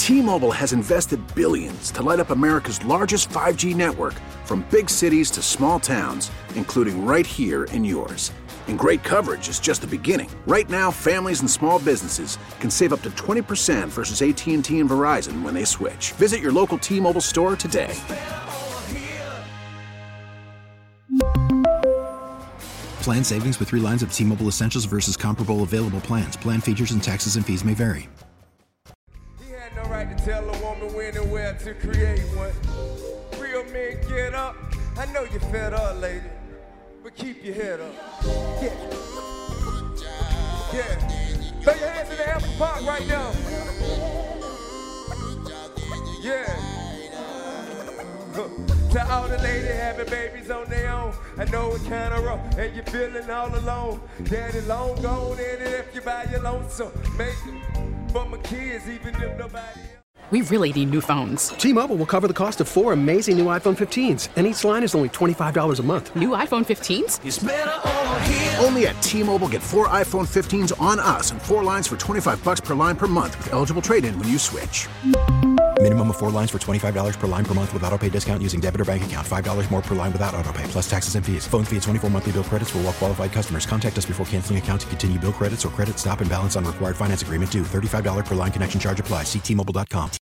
T-Mobile has invested billions to light up America's largest 5G network, from big cities to small towns, including right here in yours. And great coverage is just the beginning. Right now, families and small businesses can save up to 20% versus AT&T and Verizon when they switch. Visit your local T-Mobile store today. Plan savings with 3 lines of T-Mobile Essentials versus comparable available plans. Plan features and taxes and fees may vary. He had no right to tell a woman when and where to create one. Real men get up. I know you're fed up, lady, but keep your head up. Yeah. Yeah. Throw your hands in the apple pot right now. Yeah. To all the ladies having babies on their own, I know it kinda rough, and you're feeling all alone. Daddy long gone, and if you buy your lonesome, make it for my kids, even if nobody else. We really need new phones. T-Mobile will cover the cost of 4 amazing new iPhone 15s, and each line is only $25 a month. New iPhone 15s? It's better over here. Only at T-Mobile, get 4 iPhone 15s on us and 4 lines for $25 per line per month with eligible trade-in when you switch. Minimum of 4 lines for $25 per line per month with autopay discount using debit or bank account. $5 more per line without autopay, plus taxes and fees. Phone fee at 24 monthly bill credits for well-qualified customers. Contact us before canceling account to continue bill credits or credit stop and balance on required finance agreement due. $35 per line connection charge applies. See T-Mobile.com.